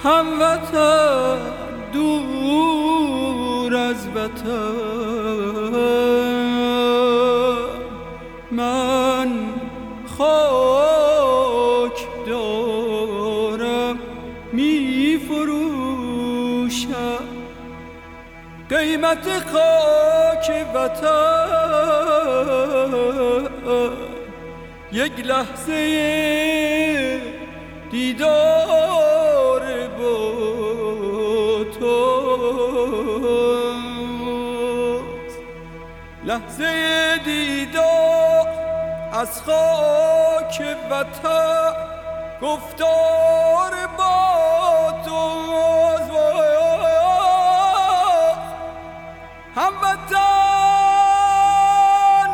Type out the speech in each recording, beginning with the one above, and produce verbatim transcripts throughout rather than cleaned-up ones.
هموطن دور از وطن، من خاک دارم می فروشم. قیمت خاک وطن یک لحظه دیدار با توست، لحظه دیدار از خاک وطن، گفتار با توست. هموطن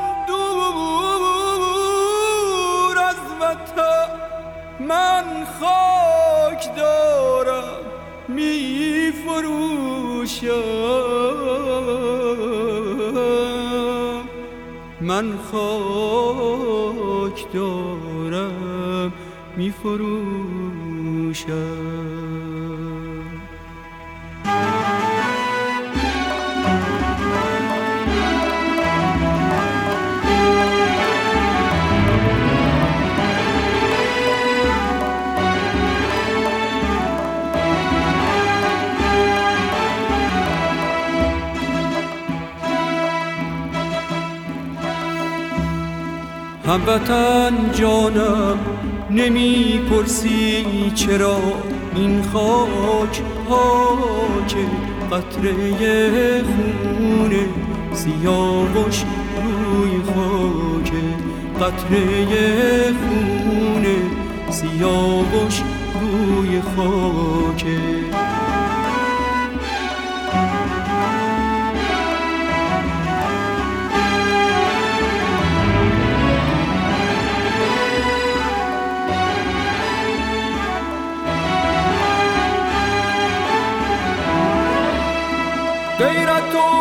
دور از وطن، من خاک دارم می فروشم، من خاک دارم می فروشم. هموطن جانم نمی پرسی چرا این خاک پاک، قطره خون سیاوش روی خاک، قطره خون سیاوش روی خاک. غیرت و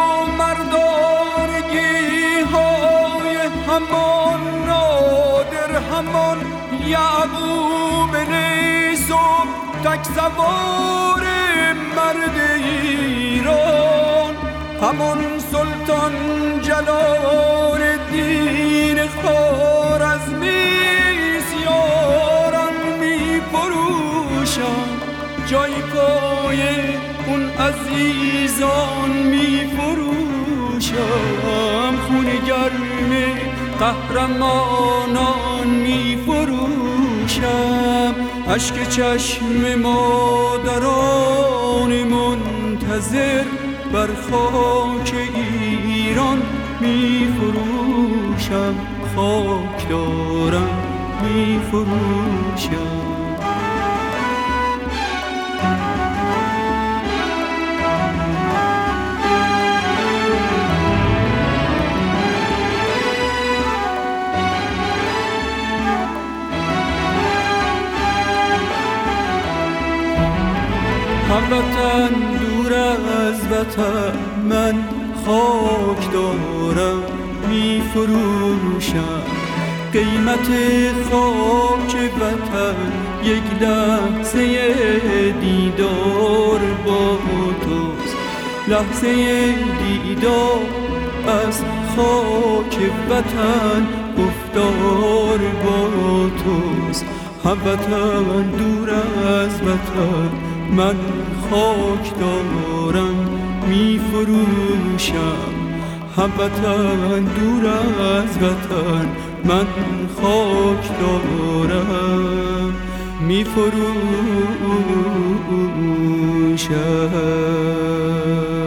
مردانگی های همان نادر، همان یعقوب لیث و تک سوار مرد ایران، همان سلطان جلال الدین خوارزمی یاران می فروشم، جای پای اون عزیزان می فروشم، خون گرم قهرمانان می فروشم، اشک چشم مادران منتظر بر خاک ایران می فروشم، خاک دارم می فروشم. هموطن دور از وطن، من خاک دارم می فروشم، قیمت خاک وطن یک لحظه دیدار با توست، لحظه دیدار از خاک وطن، گفتار با توست. هموطن دور از وطن، من خاک دارم می فروشم، هموطن دور از وطن، من خاک دارم می فروشم.